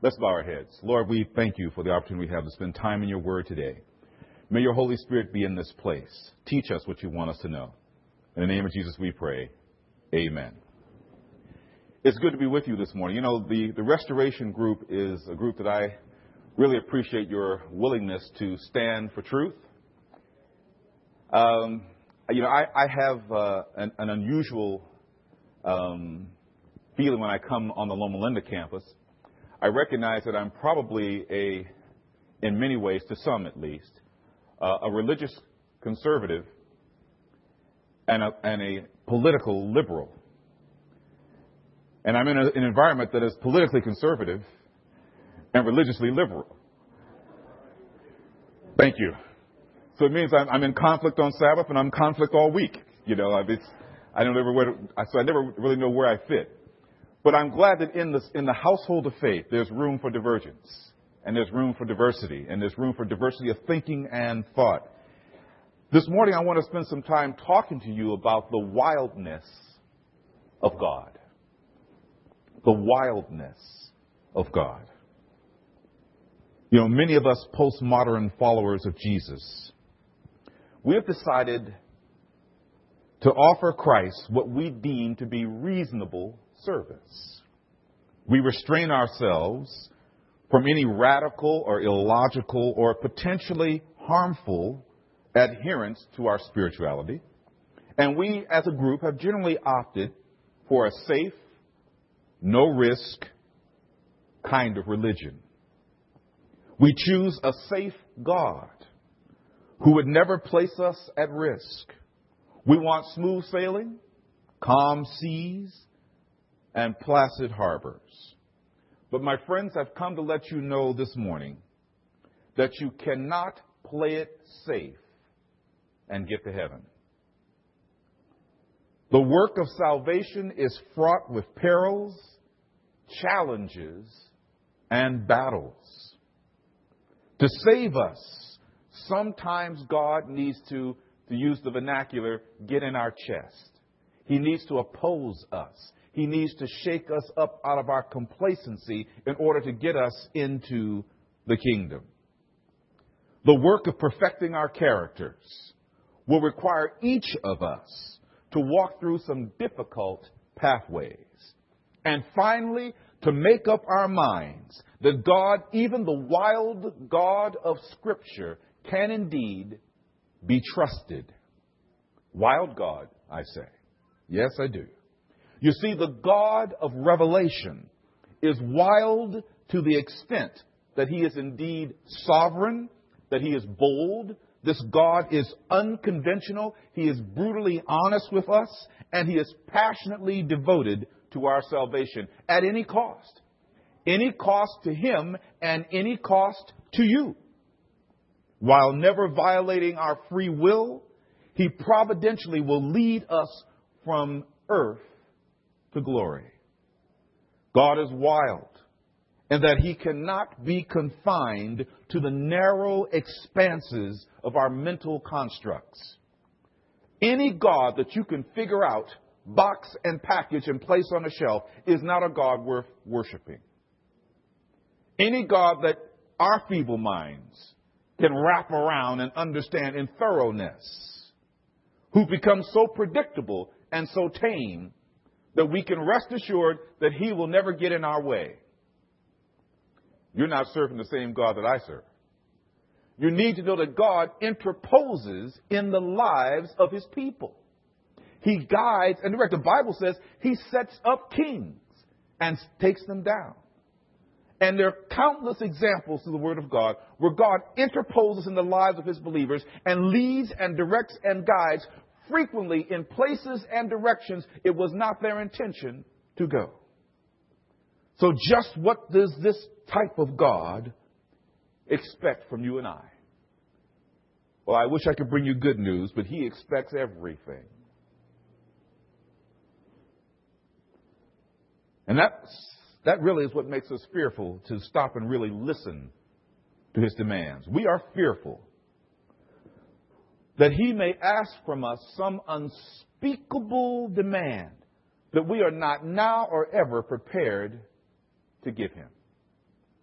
Let's bow our heads. Lord, we thank you for the opportunity we have to spend time in your word today. May your Holy Spirit be in this place. Teach us what you want us to know. In the name of Jesus we pray. Amen. It's good to be with you this morning. You know, the Restoration Group is a group that I really appreciate your willingness to stand for truth. I have an unusual feeling when I come on the Loma Linda campus. I recognize that I'm probably in many ways, to some at least, a religious conservative and a political liberal. And I'm in an environment that is politically conservative and religiously liberal. Thank you. So it means I'm in conflict on Sabbath and I'm in conflict all week. You know, I never really know where I fit. But I'm glad that in the household of faith, there's room for divergence, and there's room for diversity, and there's room for diversity of thinking and thought. This morning, I want to spend some time talking to you about the wildness of God. The wildness of God. You know, many of us postmodern followers of Jesus, we have decided to offer Christ what we deem to be reasonable service. We restrain ourselves from any radical or illogical or potentially harmful adherence to our spirituality. And we as a group have generally opted for a safe, no risk kind of religion. We choose a safe God who would never place us at risk. We want smooth sailing, calm seas, and placid harbors. But my friends, I've come to let you know this morning that you cannot play it safe and get to heaven. The work of salvation is fraught with perils, challenges, and battles. To save us, sometimes God needs to use the vernacular, get in our chest. He needs to oppose us. He needs to shake us up out of our complacency in order to get us into the kingdom. The work of perfecting our characters will require each of us to walk through some difficult pathways. And finally, to make up our minds that God, even the wild God of Scripture, can indeed be trusted. Wild God, I say. Yes, I do. You see, the God of Revelation is wild to the extent that he is indeed sovereign, that he is bold. This God is unconventional. He is brutally honest with us, and he is passionately devoted to our salvation at any cost. Any cost to him and any cost to you. While never violating our free will, he providentially will lead us from earth to glory. God is wild, and that he cannot be confined to the narrow expanses of our mental constructs. Any God that you can figure out, box and package and place on a shelf is not a God worth worshiping. Any God that our feeble minds can wrap around and understand in thoroughness, who becomes so predictable and so tame that we can rest assured that he will never get in our way. You're not serving the same God that I serve. You need to know that God interposes in the lives of his people. He guides and directs. The Bible says he sets up kings and takes them down. And there are countless examples through the Word of God where God interposes in the lives of his believers and leads and directs and guides frequently in places and directions it was not their intention to go. So just what does this type of God expect from you and I? Well, I wish I could bring you good news, but he expects everything. And that really is what makes us fearful, to stop and really listen to his demands. We are fearful that he may ask from us some unspeakable demand that we are not now or ever prepared to give him.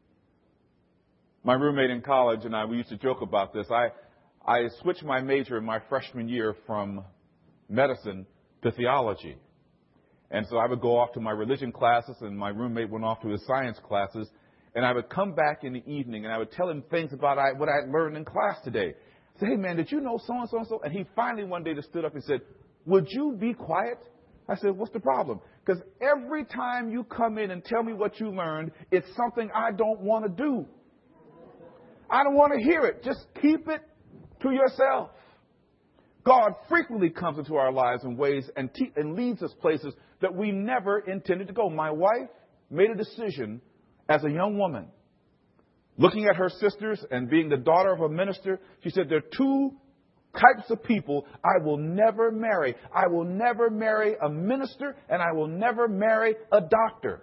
My roommate in college and we used to joke about this. I switched my major in my freshman year from medicine to theology. And so I would go off to my religion classes, and my roommate went off to his science classes. And I would come back in the evening, and I would tell him things about what I had learned in class today. I said, hey, man, did you know so-and-so and so? And he finally one day just stood up and said, would you be quiet? I said, what's the problem? Because every time you come in and tell me what you learned, it's something I don't want to do. I don't want to hear it. Just keep it to yourself. God frequently comes into our lives in ways and leads us places that we never intended to go. My wife made a decision as a young woman, looking at her sisters and being the daughter of a minister. She said, there are two types of people I will never marry. I will never marry a minister, and I will never marry a doctor.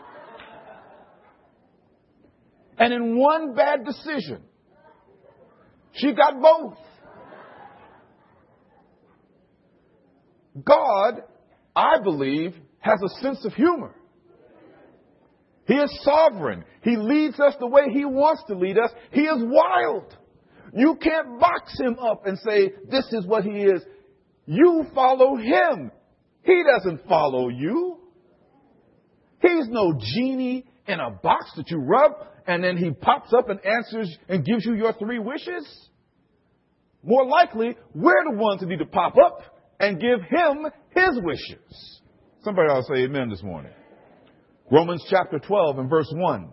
And in one bad decision, she got both. God, I believe, has a sense of humor. He is sovereign. He leads us the way He wants to lead us. He is wild. You can't box Him up and say, this is what He is. You follow Him. He doesn't follow you. He's no genie in a box that you rub and then He pops up and answers and gives you your 3 wishes. More likely, we're the ones that need to pop up and give Him His wishes. Somebody ought to say amen this morning. Romans chapter 12 and verse 1.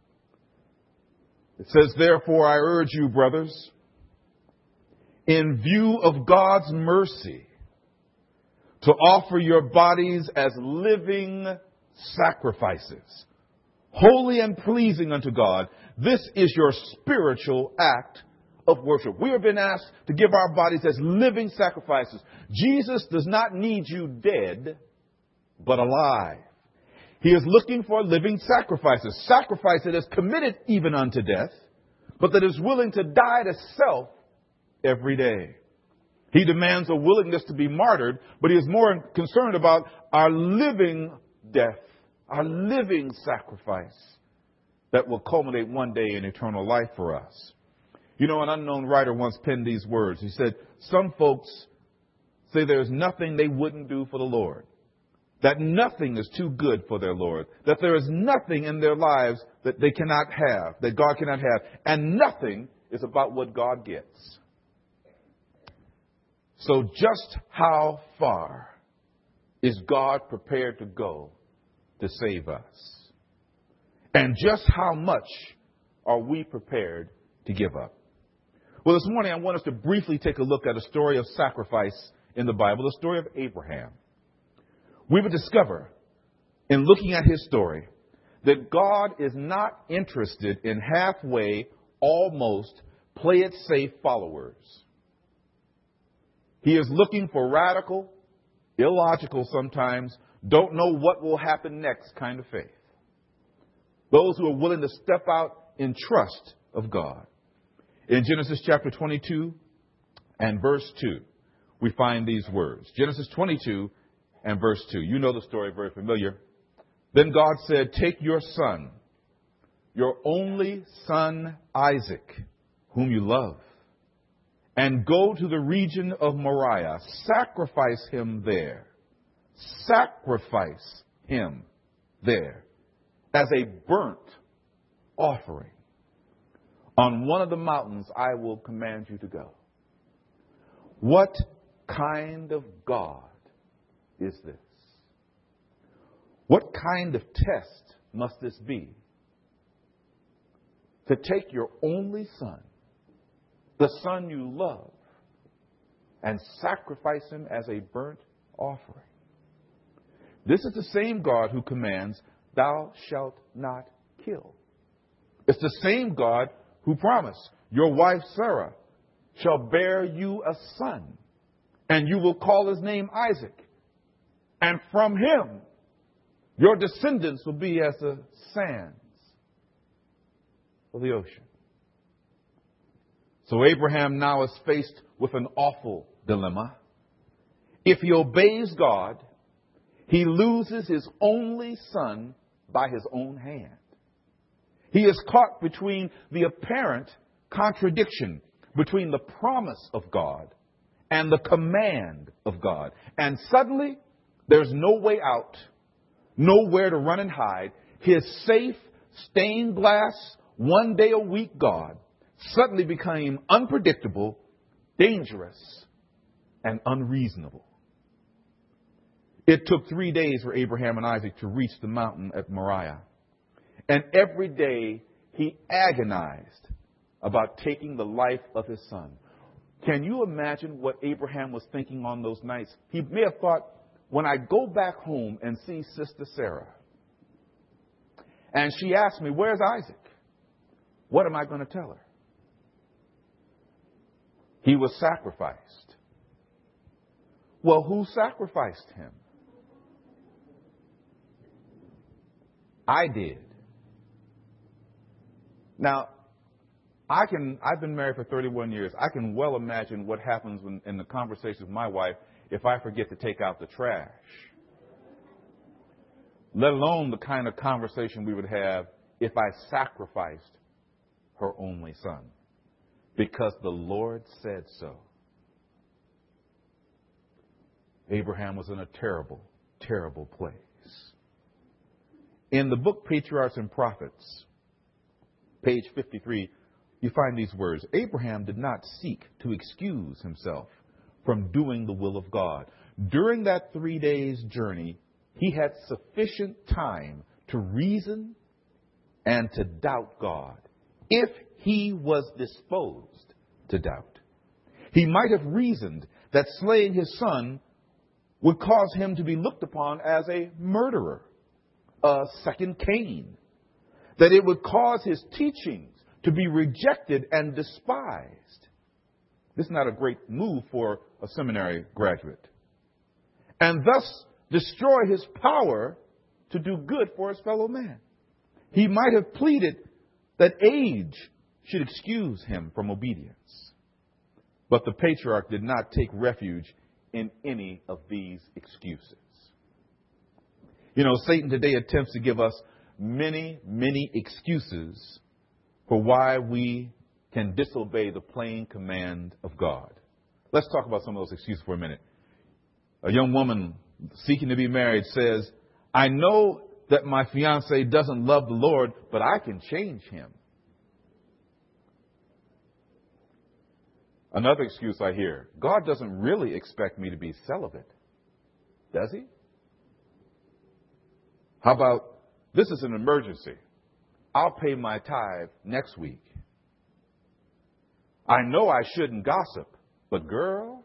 It says, therefore I urge you, brothers, in view of God's mercy, to offer your bodies as living sacrifices, holy and pleasing unto God. This is your spiritual act of worship. We have been asked to give our bodies as living sacrifices. Jesus does not need you dead, but alive. He is looking for living sacrifices. Sacrifice that is committed even unto death, but that is willing to die to self every day. He demands a willingness to be martyred, but He is more concerned about our living death, our living sacrifice that will culminate one day in eternal life for us. You know, an unknown writer once penned these words. He said, some folks say there's nothing they wouldn't do for the Lord, that nothing is too good for their Lord, that there is nothing in their lives that they cannot have, that God cannot have, and nothing is about what God gets. So just how far is God prepared to go to save us? And just how much are we prepared to give up? Well, this morning I want us to briefly take a look at a story of sacrifice in the Bible, the story of Abraham. We would discover in looking at his story that God is not interested in halfway, almost, play it safe followers. He is looking for radical, illogical sometimes, don't know what will happen next kind of faith. Those who are willing to step out in trust of God. In Genesis chapter 22 and verse 2, we find these words. Genesis 22 and verse 2. You know the story, very familiar. Then God said, take your son, your only son Isaac, whom you love, and go to the region of Moriah. Sacrifice him there. Sacrifice him there as a burnt offering on one of the mountains I will command you to go. What kind of God is this? What kind of test must this be? To take your only son, the son you love, and sacrifice him as a burnt offering. This is the same God who commands, thou shalt not kill. It's the same God who promised, your wife Sarah shall bear you a son, and you will call his name Isaac. And from him, your descendants will be as the sands of the ocean. So Abraham now is faced with an awful dilemma. If he obeys God, he loses his only son by his own hand. He is caught between the apparent contradiction between the promise of God and the command of God. And suddenly, there's no way out, nowhere to run and hide. His safe, stained glass, one day a week God suddenly became unpredictable, dangerous, and unreasonable. It took 3 days for Abraham and Isaac to reach the mountain at Moriah. And every day he agonized about taking the life of his son. Can you imagine what Abraham was thinking on those nights? He may have thought, when I go back home and see Sister Sarah, and she asks me, where's Isaac? What am I going to tell her? He was sacrificed. Well, who sacrificed him? I did. Now, I've been married for 31 years. I can well imagine what happens in the conversation with my wife if I forget to take out the trash. Let alone the kind of conversation we would have if I sacrificed her only son. Because the Lord said so. Abraham was in a terrible, terrible place. In the book Patriarchs and Prophets, page 53, you find these words. Abraham did not seek to excuse himself from doing the will of God. During that 3 days journey, he had sufficient time to reason and to doubt God, if he was disposed to doubt. He might have reasoned that slaying his son would cause him to be looked upon as a murderer, a second Cain, that it would cause his teachings to be rejected and despised. This is not a great move for a seminary graduate. And thus destroy his power to do good for his fellow man. He might have pleaded that age should excuse him from obedience. But the patriarch did not take refuge in any of these excuses. You know, Satan today attempts to give us many, many excuses for why we can disobey the plain command of God. Let's talk about some of those excuses for a minute. A young woman seeking to be married says, I know that my fiance doesn't love the Lord, but I can change him. Another excuse I hear, God doesn't really expect me to be celibate, does he? How about, this is an emergency. I'll pay my tithe next week. I know I shouldn't gossip, but girl,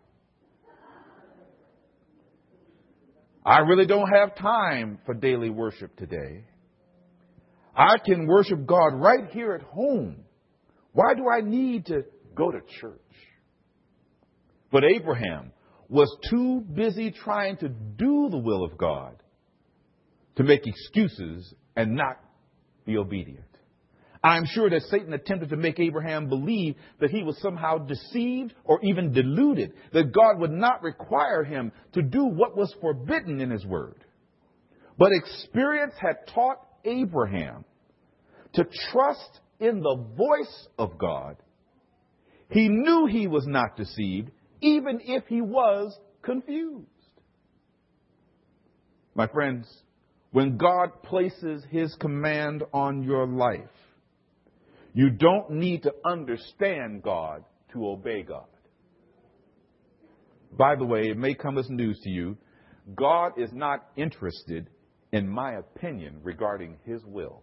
I really don't have time for daily worship today. I can worship God right here at home. Why do I need to go to church? But Abraham was too busy trying to do the will of God to make excuses and not be obedient. I'm sure that Satan attempted to make Abraham believe that he was somehow deceived or even deluded, that God would not require him to do what was forbidden in his word. But experience had taught Abraham to trust in the voice of God. He knew he was not deceived, even if he was confused. My friends, when God places his command on your life, you don't need to understand God to obey God. By the way, it may come as news to you, God is not interested in my opinion regarding his will.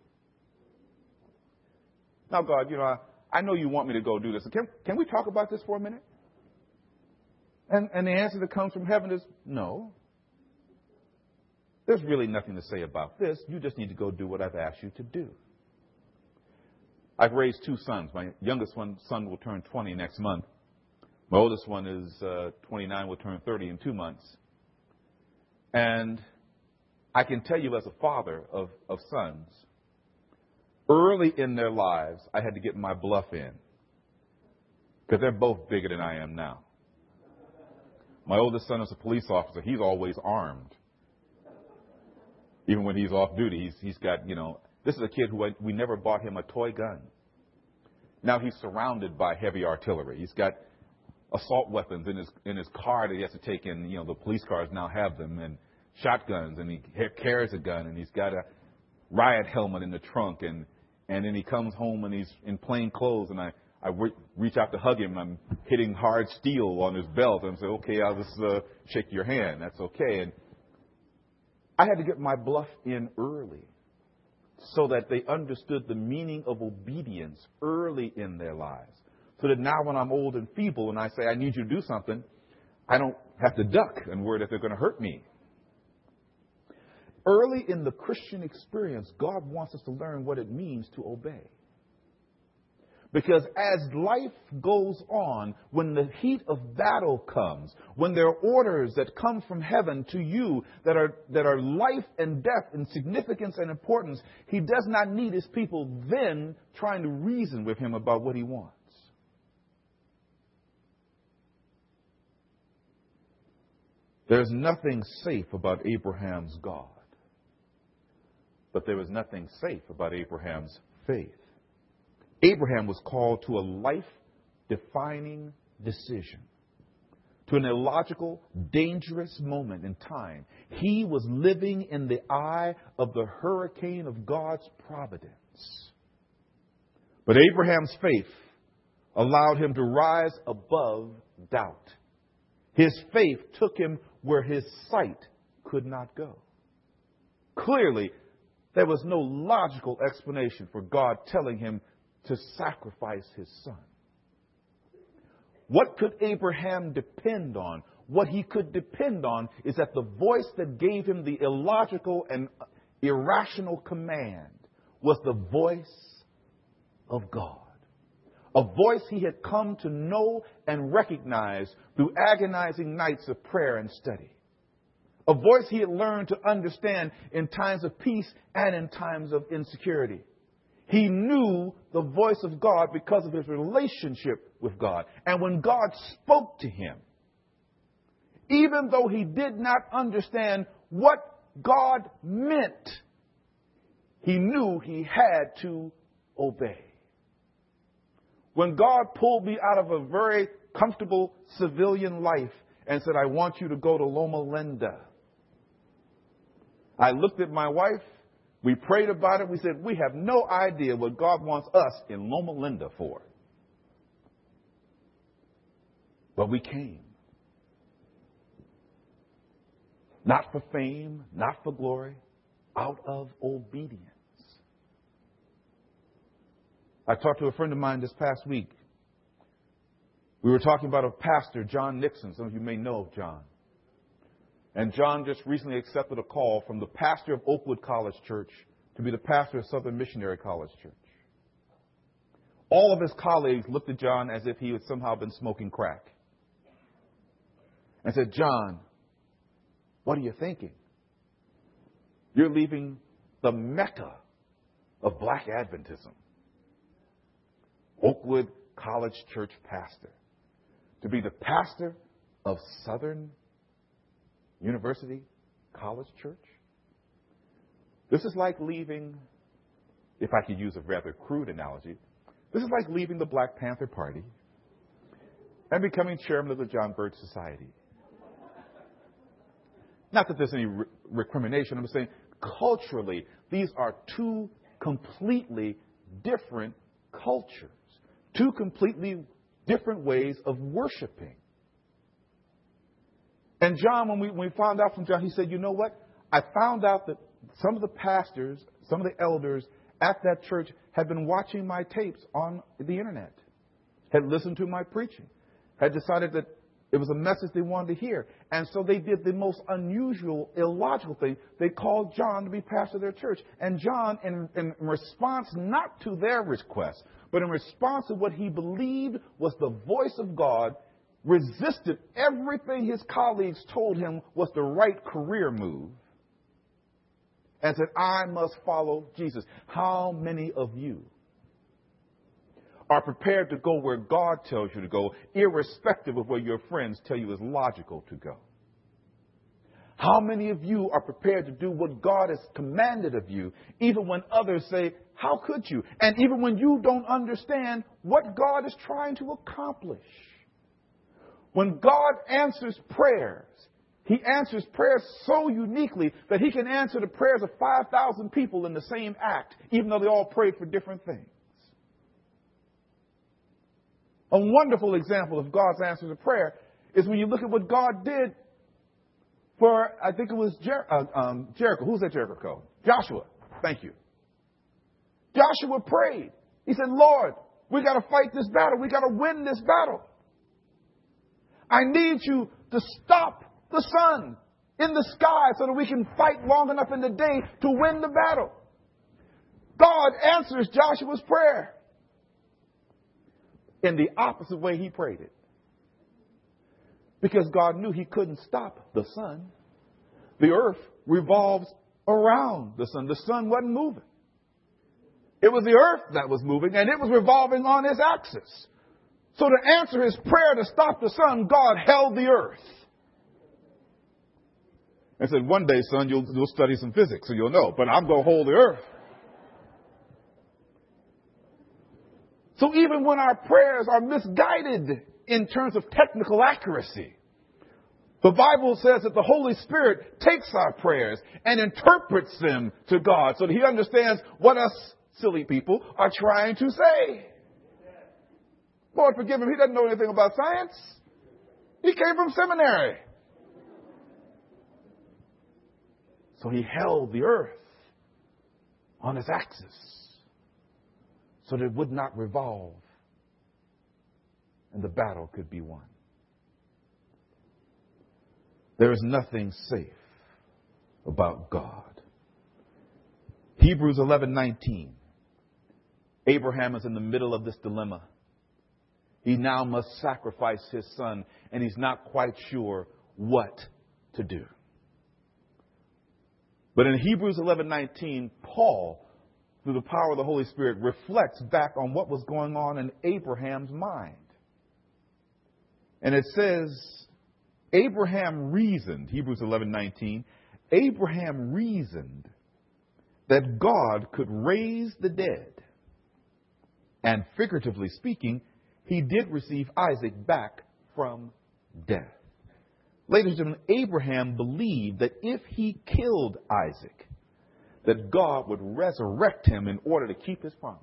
Now, God, I know you want me to go do this. Can we talk about this for a minute? And the answer that comes from heaven is no. There's really nothing to say about this. You just need to go do what I've asked you to do. I've raised 2 sons. My youngest son will turn 20 next month. My oldest one is 29, will turn 30 in 2 months. And I can tell you as a father of sons, early in their lives, I had to get my bluff in. Because they're both bigger than I am now. My oldest son is a police officer. He's always armed. Even when he's off duty, he's got, This is a kid who we never bought him a toy gun. Now he's surrounded by heavy artillery. He's got assault weapons in his car that he has to take in. The police cars now have them, and shotguns, and he carries a gun, and he's got a riot helmet in the trunk, and then he comes home and he's in plain clothes, and I reach out to hug him, and I'm hitting hard steel on his belt, and I say, okay, I'll just shake your hand. That's okay. And I had to get my bluff in early so that they understood the meaning of obedience early in their lives. So that now when I'm old and feeble and I say, I need you to do something, I don't have to duck and worry that they're going to hurt me. Early in the Christian experience, God wants us to learn what it means to obey. Because as life goes on, when the heat of battle comes, when there are orders that come from heaven to you that are life and death in significance and importance, he does not need his people then trying to reason with him about what he wants. There's nothing safe about Abraham's God, but there was nothing safe about Abraham's faith. Abraham was called to a life-defining decision, to an illogical, dangerous moment in time. He was living in the eye of the hurricane of God's providence. But Abraham's faith allowed him to rise above doubt. His faith took him where his sight could not go. Clearly, there was no logical explanation for God telling him to sacrifice his son. What could Abraham depend on? What he could depend on is that the voice that gave him the illogical and irrational command was the voice of God. A voice he had come to know and recognize through agonizing nights of prayer and study. A voice he had learned to understand in times of peace and in times of insecurity. He knew the voice of God because of his relationship with God. And when God spoke to him, even though he did not understand what God meant, he knew he had to obey. When God pulled me out of a very comfortable civilian life and said, I want you to go to Loma Linda, I looked at my wife. We prayed about it. We said, we have no idea what God wants us in Loma Linda for. But we came. Not for fame, not for glory, out of obedience. I talked to a friend of mine this past week. We were talking about a pastor, John Nixon. Some of you may know of John. And John just recently accepted a call from the pastor of Oakwood College Church to be the pastor of Southern Missionary College Church. All of his colleagues looked at John as if he had somehow been smoking crack. And said, John, what are you thinking? You're leaving the Mecca of Black Adventism, Oakwood College Church pastor, to be the pastor of Southern University College Church? This is like leaving, if I could use a rather crude analogy, this is like leaving the Black Panther Party and becoming chairman of the John Birch Society. Not that there's any recrimination. I'm saying culturally, these are two completely different cultures, two completely different ways of worshiping. And John, when we found out from John, he said, you know what? I found out that some of the pastors, some of the elders at that church had been watching my tapes on the internet, had listened to my preaching, had decided that it was a message they wanted to hear. And so they did the most unusual, illogical thing. They called John to be pastor of their church. And John, in response not to their request, but in response to what he believed was the voice of God, resisted everything his colleagues told him was the right career move and said, I must follow Jesus. How many of you are prepared to go where God tells you to go, irrespective of where your friends tell you is logical to go? How many of you are prepared to do what God has commanded of you, even when others say, how could you? And even when you don't understand what God is trying to accomplish. When God answers prayers, He answers prayers so uniquely that He can answer the prayers of 5,000 people in the same act, even though they all prayed for different things. A wonderful example of God's answer to prayer is when you look at what God did for, I think it was Jericho. Who's at Jericho? Joshua. Thank you. Joshua prayed. He said, Lord, we got to fight this battle. We got to win this battle. I need you to stop the sun in the sky so that we can fight long enough in the day to win the battle. God answers Joshua's prayer in the opposite way he prayed it. Because God knew he couldn't stop the sun. The earth revolves around the sun. The sun wasn't moving. It was the earth that was moving, and it was revolving on its axis. So to answer his prayer to stop the sun, God held the earth. And said, one day, son, you'll study some physics, so you'll know. But I'm going to hold the earth. So even when our prayers are misguided in terms of technical accuracy, the Bible says that the Holy Spirit takes our prayers and interprets them to God so that he understands what us silly people are trying to say. Lord, forgive him. He doesn't know anything about science. He came from seminary. So he held the earth on its axis so that it would not revolve and the battle could be won. There is nothing safe about God. Hebrews 11:19. Abraham is in the middle of this dilemma. He now must sacrifice his son, and he's not quite sure what to do. But in Hebrews 11:19, Paul, through the power of the Holy Spirit, reflects back on what was going on in Abraham's mind. And it says, Abraham reasoned, Hebrews 11:19, Abraham reasoned that God could raise the dead. And figuratively speaking, he did receive Isaac back from death. Ladies and gentlemen, Abraham believed that if he killed Isaac, that God would resurrect him in order to keep his promise.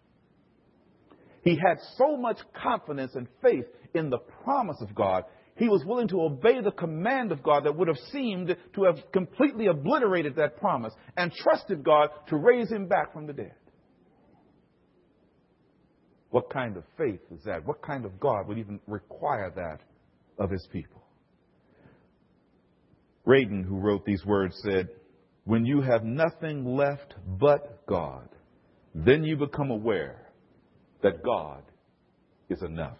He had so much confidence and faith in the promise of God, he was willing to obey the command of God that would have seemed to have completely obliterated that promise, and trusted God to raise him back from the dead. What kind of faith is that? What kind of God would even require that of his people? Radin, who wrote these words, said, when you have nothing left but God, then you become aware that God is enough.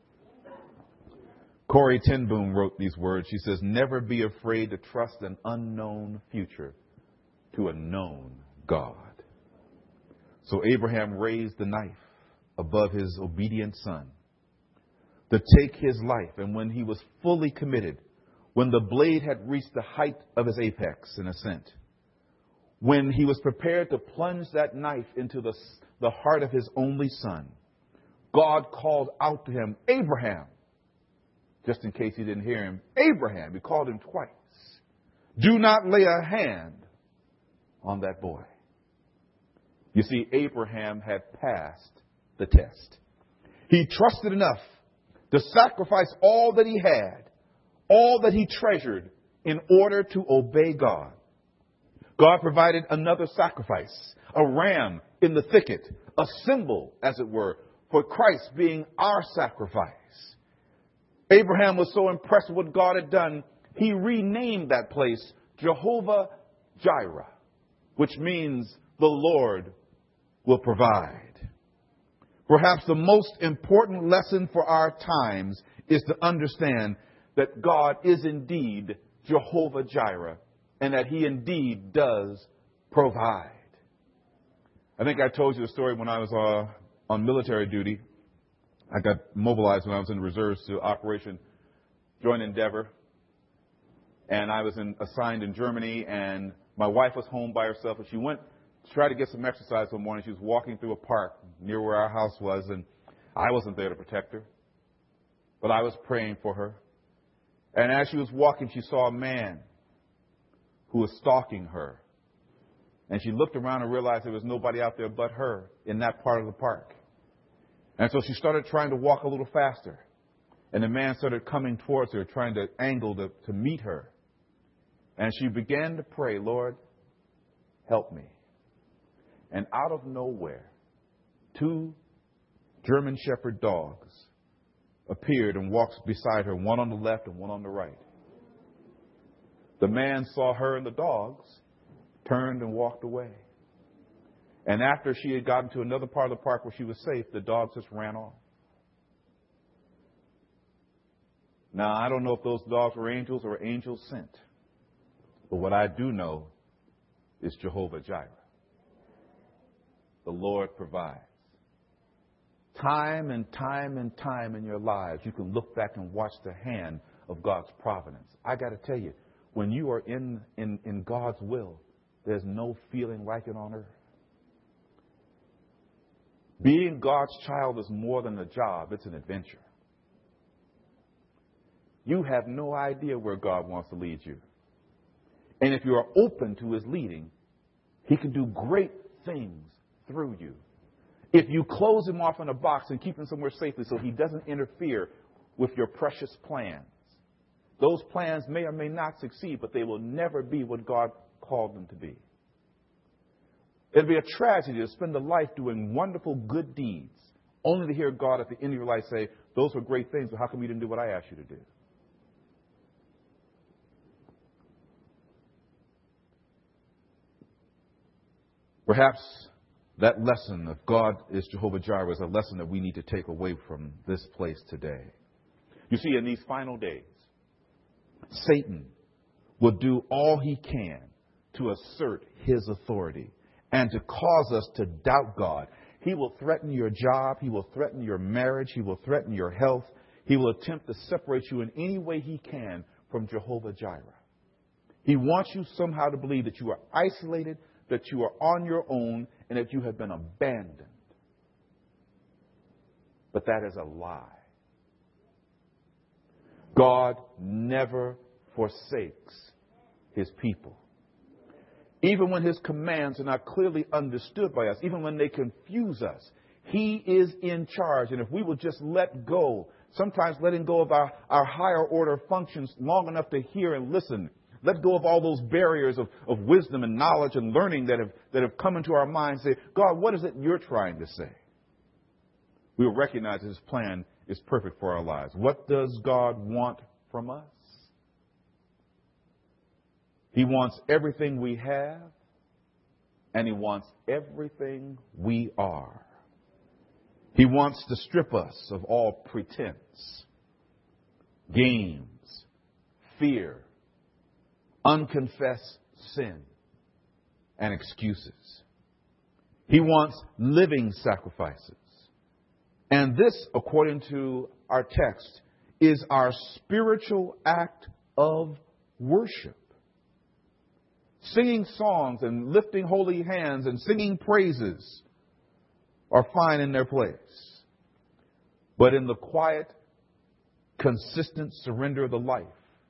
Corrie ten Boom wrote these words. She says, never be afraid to trust an unknown future to a known God. So Abraham raised the knife above his obedient son to take his life. And when he was fully committed, when the blade had reached the height of his apex in ascent, when he was prepared to plunge that knife into the heart of his only son, God called out to him, Abraham. Just in case he didn't hear him, Abraham. He called him twice. Do not lay a hand on that boy. You see, Abraham had passed the test. He trusted enough to sacrifice all that he had, all that he treasured, in order to obey God. God provided another sacrifice, a ram in the thicket, a symbol, as it were, for Christ being our sacrifice. Abraham was so impressed with what God had done, he renamed that place Jehovah Jireh, which means the Lord will provide. Perhaps the most important lesson for our times is to understand that God is indeed Jehovah Jireh, and that he indeed does provide. I think I told you the story when I was on military duty. I got mobilized when I was in the reserves to Operation Joint Endeavor. and I was assigned in Germany, and my wife was home by herself, and she went to try to get some exercise one morning. She was walking through a park near where our house was, and I wasn't there to protect her, but I was praying for her. And as she was walking, she saw a man who was stalking her. And she looked around and realized there was nobody out there but her in that part of the park. And so she started trying to walk a little faster. And the man started coming towards her, trying to angle to meet her. And she began to pray, Lord, help me. And out of nowhere, 2 German Shepherd dogs appeared and walked beside her, one on the left and one on the right. The man saw her and the dogs, turned and walked away. And after she had gotten to another part of the park where she was safe, the dogs just ran off. Now, I don't know if those dogs were angels or angels sent. But what I do know is Jehovah Jireh. The Lord provides. Time and time and time in your lives, you can look back and watch the hand of God's providence. I got to tell you, when you are in God's will, there's no feeling like it on earth. Being God's child is more than a job. It's an adventure. You have no idea where God wants to lead you. And if you are open to his leading, he can do great things through you. If you close him off in a box and keep him somewhere safely so he doesn't interfere with your precious plans, those plans may or may not succeed, but they will never be what God called them to be. It'd be a tragedy to spend a life doing wonderful good deeds, only to hear God at the end of your life say, those were great things, but how come you didn't do what I asked you to do? Perhaps that lesson of God is Jehovah Jireh is a lesson that we need to take away from this place today. You see, in these final days, Satan will do all he can to assert his authority and to cause us to doubt God. He will threaten your job. He will threaten your marriage. He will threaten your health. He will attempt to separate you in any way he can from Jehovah Jireh. He wants you somehow to believe that you are isolated, that you are on your own, and that you have been abandoned. But that is a lie. God never forsakes his people. Even when his commands are not clearly understood by us, even when they confuse us, he is in charge. And if we will just let go, sometimes letting go of our higher order functions long enough to hear and listen, let go of all those barriers of wisdom and knowledge and learning that have come into our minds, say, God, what is it you're trying to say? We will recognize that his plan is perfect for our lives. What does God want from us? He wants everything we have, and he wants everything we are. He wants to strip us of all pretense, games, fear, unconfessed sin, and excuses. He wants living sacrifices. And this, according to our text, is our spiritual act of worship. Singing songs and lifting holy hands and singing praises are fine in their place. But in the quiet, consistent surrender of the life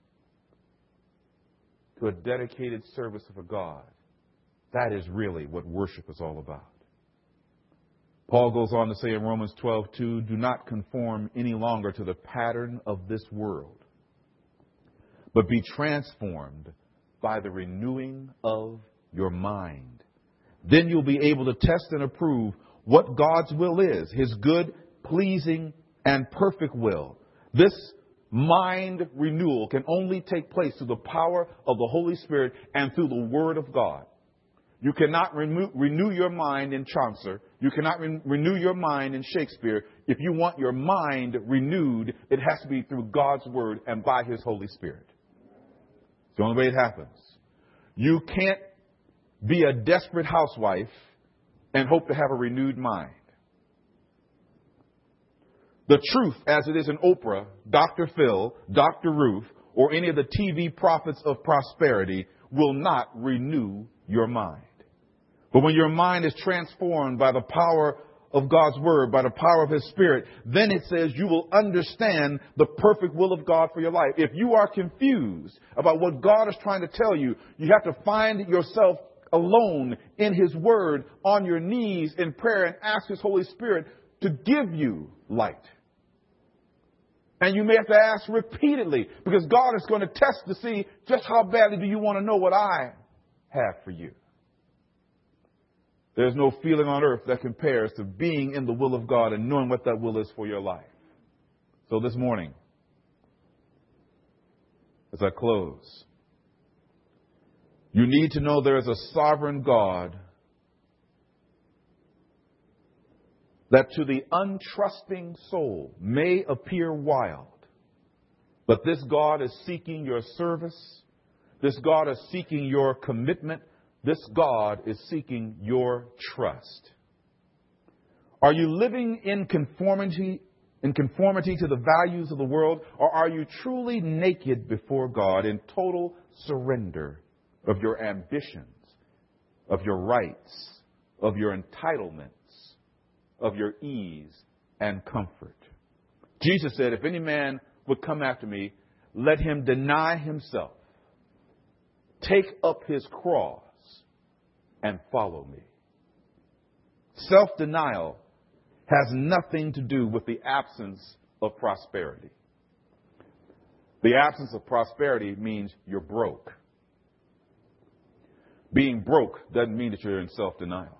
to a dedicated service of a God, that is really what worship is all about. Paul goes on to say in Romans 12:2, do not conform any longer to the pattern of this world, but be transformed by the renewing of your mind. Then you'll be able to test and approve what God's will is, his good, pleasing, and perfect will. This mind renewal can only take place through the power of the Holy Spirit and through the Word of God. You cannot renew your mind in Chaucer. You cannot renew your mind in Shakespeare. If you want your mind renewed, it has to be through God's Word and by his Holy Spirit. It's the only way it happens. You can't be a desperate housewife and hope to have a renewed mind. The truth, as it is in Oprah, Dr. Phil, Dr. Ruth, or any of the TV prophets of prosperity will not renew your mind. But when your mind is transformed by the power of God's word, by the power of his spirit, then it says you will understand the perfect will of God for your life. If you are confused about what God is trying to tell you, you have to find yourself alone in his word on your knees in prayer and ask his Holy Spirit to give you light. And you may have to ask repeatedly, because God is going to test to see just how badly do you want to know what I have for you. There's no feeling on earth that compares to being in the will of God and knowing what that will is for your life. So this morning, as I close, you need to know there is a sovereign God that to the untrusting soul may appear wild. But this God is seeking your service. This God is seeking your commitment. This God is seeking your trust. Are you living in conformity to the values of the world, or are you truly naked before God in total surrender of your ambitions, of your rights, of your entitlements, of your ease and comfort? Jesus said, if any man would come after me, let him deny himself, take up his cross, and follow me. Self-denial has nothing to do with the absence of prosperity. The absence of prosperity means you're broke. Being broke doesn't mean that you're in self-denial.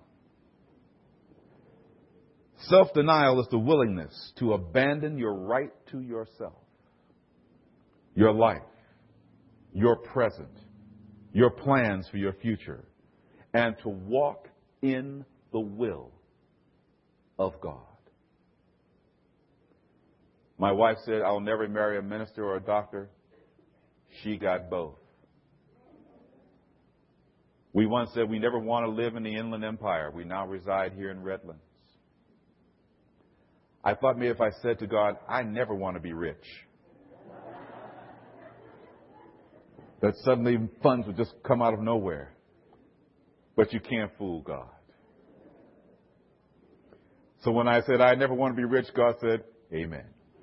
Self-denial is the willingness to abandon your right to yourself, your life, your present, your plans for your future, and to walk in the will of God. My wife said, I'll never marry a minister or a doctor. She got both. We once said we never want to live in the Inland Empire. We now reside here in Redlands. I thought maybe if I said to God, I never want to be rich, that suddenly funds would just come out of nowhere. But you can't fool God. So when I said I never want to be rich, God said, amen.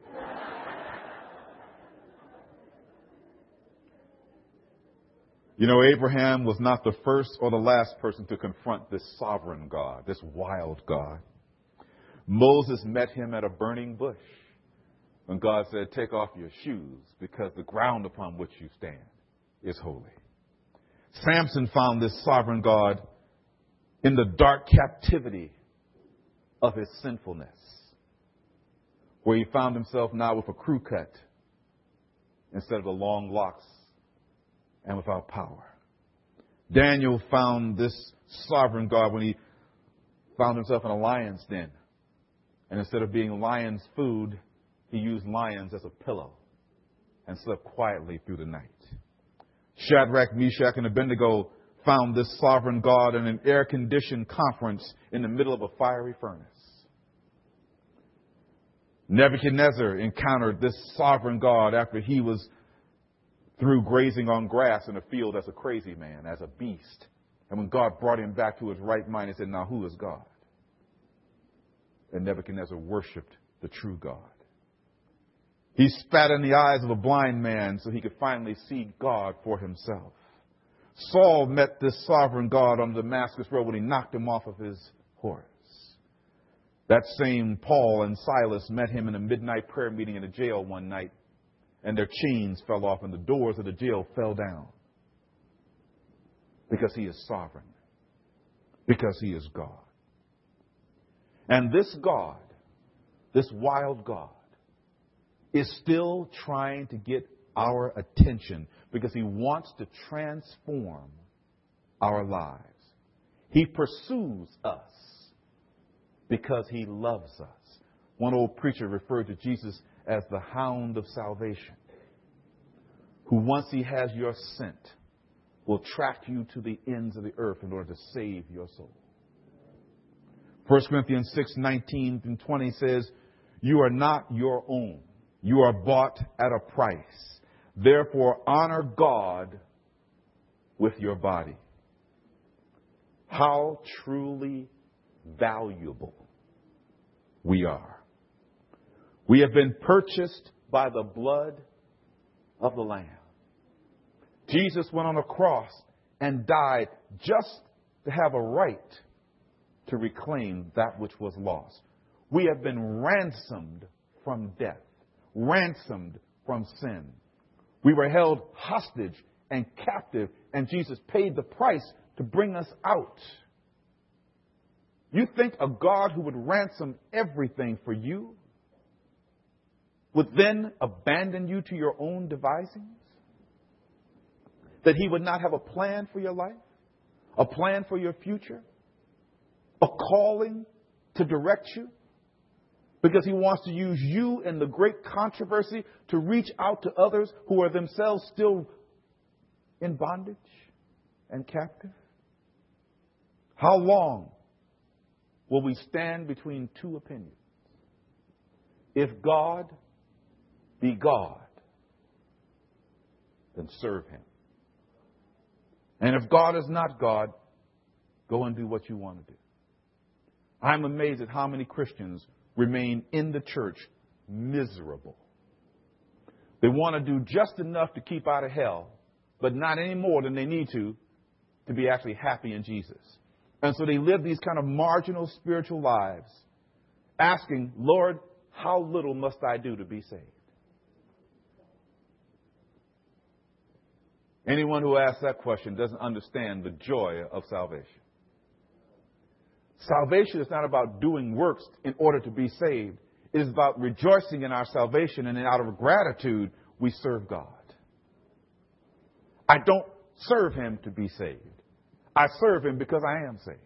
You know, Abraham was not the first or the last person to confront this sovereign God, this wild God. Moses met him at a burning bush when God said, take off your shoes because the ground upon which you stand is holy. Samson found this sovereign God in the dark captivity of his sinfulness, where he found himself now with a crew cut instead of the long locks and without power. Daniel found this sovereign God when he found himself in a lion's den. And instead of being lion's food, he used lions as a pillow and slept quietly through the night. Shadrach, Meshach, and Abednego found this sovereign God in an air-conditioned conference in the middle of a fiery furnace. Nebuchadnezzar encountered this sovereign God after he was through grazing on grass in a field as a crazy man, as a beast. And when God brought him back to his right mind, he said, now who is God? And Nebuchadnezzar worshipped the true God. He spat in the eyes of a blind man so he could finally see God for himself. Saul met this sovereign God on the Damascus Road when he knocked him off of his horse. That same Paul and Silas met him in a midnight prayer meeting in a jail one night, and their chains fell off and the doors of the jail fell down. Because he is sovereign. Because he is God. And this God, this wild God, is still trying to get our attention because he wants to transform our lives. He pursues us because he loves us. One old preacher referred to Jesus as the hound of salvation, who once he has your scent will track you to the ends of the earth in order to save your soul. 1 Corinthians 6:19-20 says, you are not your own. You are bought at a price. Therefore, honor God with your body. How truly valuable we are. We have been purchased by the blood of the Lamb. Jesus went on a cross and died just to have a right to reclaim that which was lost. We have been ransomed from death, ransomed from sin. We were held hostage and captive, and Jesus paid the price to bring us out. You think a God who would ransom everything for you would then abandon you to your own devisings? That he would not have a plan for your life, a plan for your future, a calling to direct you? Because he wants to use you in the great controversy to reach out to others who are themselves still in bondage and captive? How long will we stand between two opinions? If God be God, then serve him. And if God is not God, go and do what you want to do. I'm amazed at how many Christians remain in the church miserable. They want to do just enough to keep out of hell, but not any more than they need to be actually happy in Jesus. And so they live these kind of marginal spiritual lives, asking, Lord, how little must I do to be saved? Anyone who asks that question doesn't understand the joy of salvation. Salvation is not about doing works in order to be saved. It is about rejoicing in our salvation, and out of gratitude, we serve God. I don't serve him to be saved. I serve him because I am saved.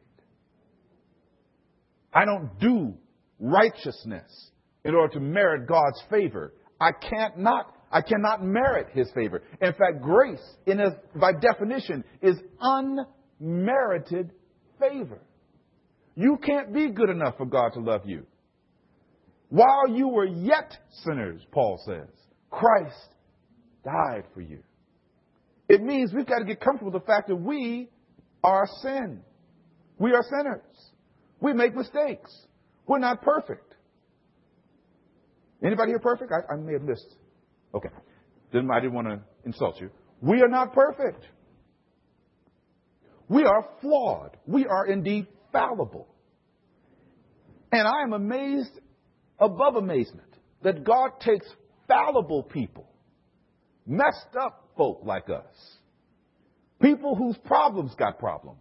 I don't do righteousness in order to merit God's favor. I cannot merit his favor. In fact, grace, by definition, is unmerited favor. You can't be good enough for God to love you. While you were yet sinners, Paul says, Christ died for you. It means we've got to get comfortable with the fact that we are sin. We are sinners. We make mistakes. We're not perfect. Anybody here perfect? I may have missed. Okay. I didn't want to insult you. We are not perfect. We are flawed. We are indeed fallible. And I am amazed above amazement that God takes fallible people, messed up folk like us, people whose problems got problems,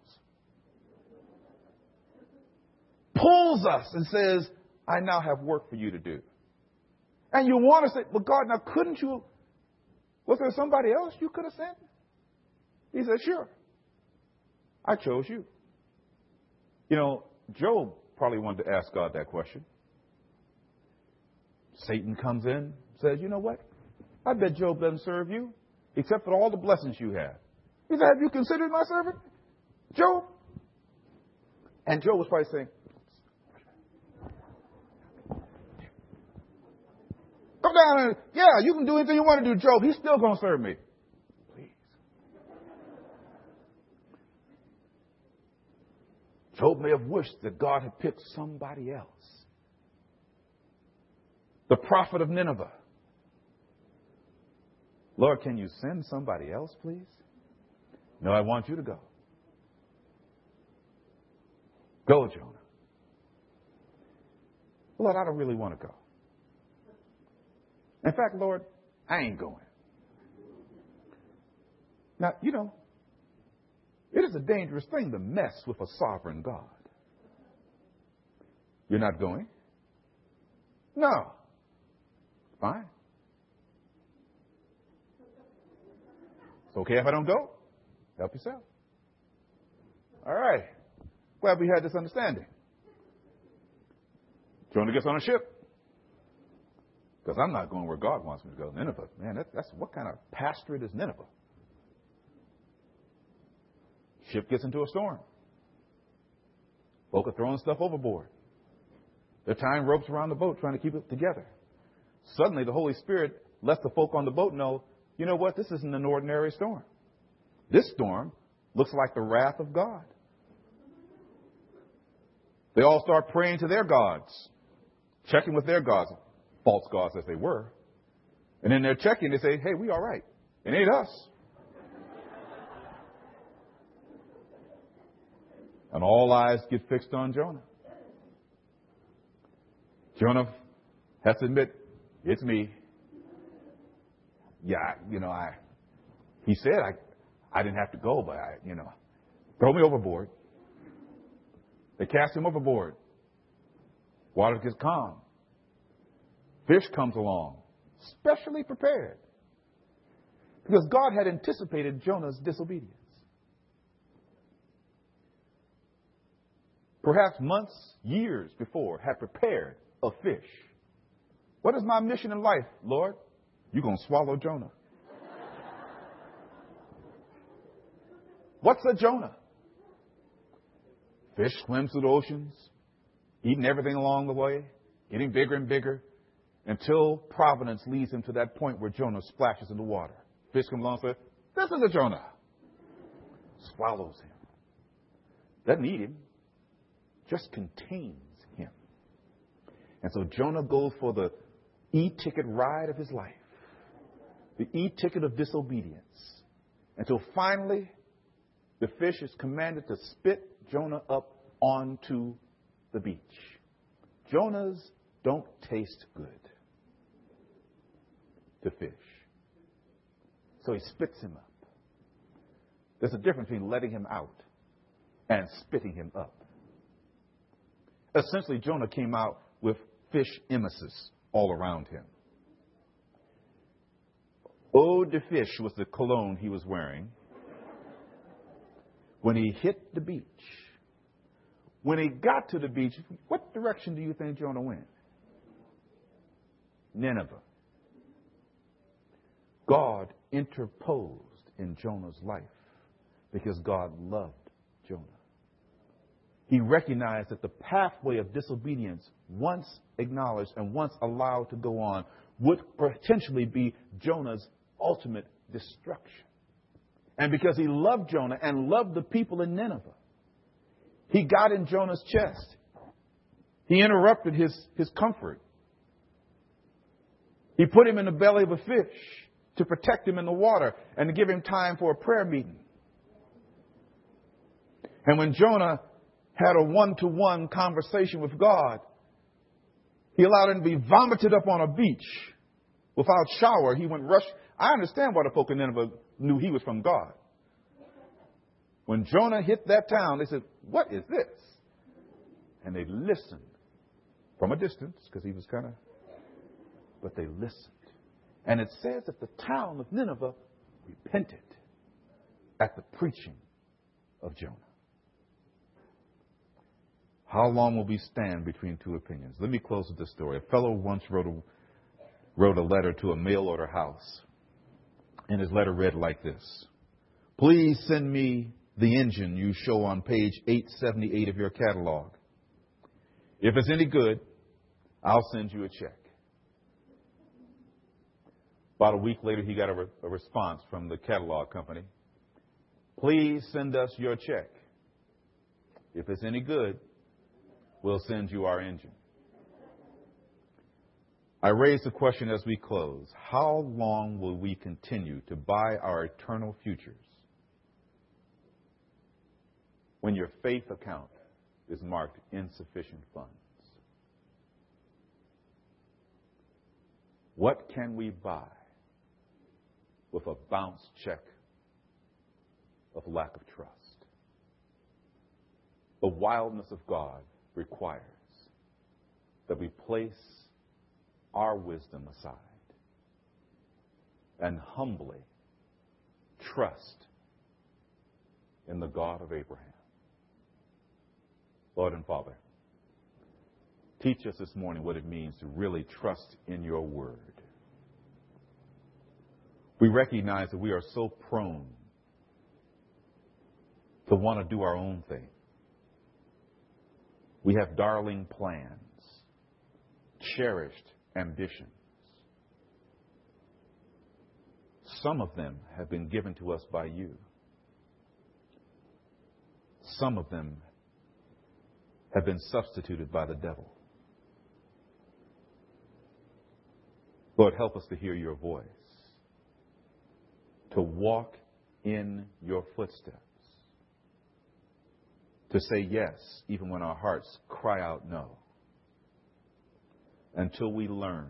pulls us and says, I now have work for you to do. And you want to say, well, God, now couldn't you, was there somebody else you could have sent? He said, sure. I chose you. You know, Job probably wanted to ask God that question. Satan comes in, says, you know what? I bet Job doesn't serve you, except for all the blessings you have. He said, have you considered my servant, Job? And Job was probably saying, come down and, yeah, you can do anything you want to do, Job. He's still going to serve me. Please. Job may have wished that God had picked somebody else. The prophet of Nineveh. Lord, can you send somebody else, please? No, I want you to go. Go, Jonah. Lord, I don't really want to go. In fact, Lord, I ain't going. Now, you know, it is a dangerous thing to mess with a sovereign God. You're not going? No. Fine. It's okay if I don't go? Help yourself. All right. Glad we had this understanding. Jonah gets on a ship. Because I'm not going where God wants me to go. Nineveh, man, that's what kind of pastorate is Nineveh? Ship gets into a storm. Folk are throwing stuff overboard. They're tying ropes around the boat trying to keep it together. Suddenly, the Holy Spirit lets the folk on the boat know you know what? This isn't an ordinary storm. This storm looks like the wrath of God. They all start praying to their gods, checking with their gods, false gods as they were. And then they're checking, they say, hey, we all right. It ain't us. And all eyes get fixed on Jonah. Jonah has to admit, it's me. Yeah, he said I didn't have to go, but throw me overboard. They cast him overboard. Water gets calm. Fish comes along, specially prepared. Because God had anticipated Jonah's disobedience. Perhaps months, years before, had prepared a fish. What is my mission in life, Lord? You're going to swallow Jonah. What's a Jonah? Fish swims through the oceans, eating everything along the way, getting bigger and bigger, until providence leads him to that point where Jonah splashes in the water. Fish comes along and says, this is a Jonah. Swallows him. Doesn't eat him, just contains him. And so Jonah goes for the e-ticket ride of his life, the e-ticket of disobedience, until finally the fish is commanded to spit Jonah up onto the beach. Jonahs don't taste good to fish. So he spits him up. There's a difference between letting him out and spitting him up. Essentially, Jonah came out with fish emesis all around him. Eau de fish was the cologne he was wearing when he hit the beach. When he got to the beach, what direction do you think Jonah went? Nineveh. God interposed in Jonah's life because God loved Jonah. He recognized that the pathway of disobedience, once acknowledged and once allowed to go on, would potentially be Jonah's ultimate destruction. And because he loved Jonah and loved the people in Nineveh, he got in Jonah's chest. He interrupted his comfort. He put him in the belly of a fish to protect him in the water and to give him time for a prayer meeting. And when Jonah had a one-to-one conversation with God, he allowed him to be vomited up on a beach without shower. He went rush. I understand why the folk in Nineveh knew he was from God. When Jonah hit that town, they said, what is this? And they listened from a distance because he was but they listened. And it says that the town of Nineveh repented at the preaching of Jonah. How long will we stand between two opinions? Let me close with this story. A fellow once wrote a letter to a mail order house. And his letter read like this. Please send me the engine you show on page 878 of your catalog. If it's any good, I'll send you a check. About a week later, he got a response from the catalog company. Please send us your check. If it's any good, we'll send you our engine. I raise the question as we close. How long will we continue to buy our eternal futures when your faith account is marked insufficient funds? What can we buy with a bounce check of lack of trust? The wildness of God requires that we place our wisdom aside and humbly trust in the God of Abraham. Lord and Father, teach us this morning what it means to really trust in your word. We recognize that we are so prone to want to do our own thing. We have darling plans, cherished ambitions. Some of them have been given to us by you. Some of them have been substituted by the devil. Lord, help us to hear your voice, to walk in your footsteps, to say yes even when our hearts cry out no, until we learn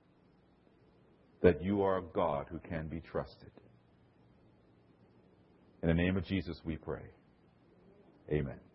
that you are a God who can be trusted. In the name of Jesus we pray. Amen.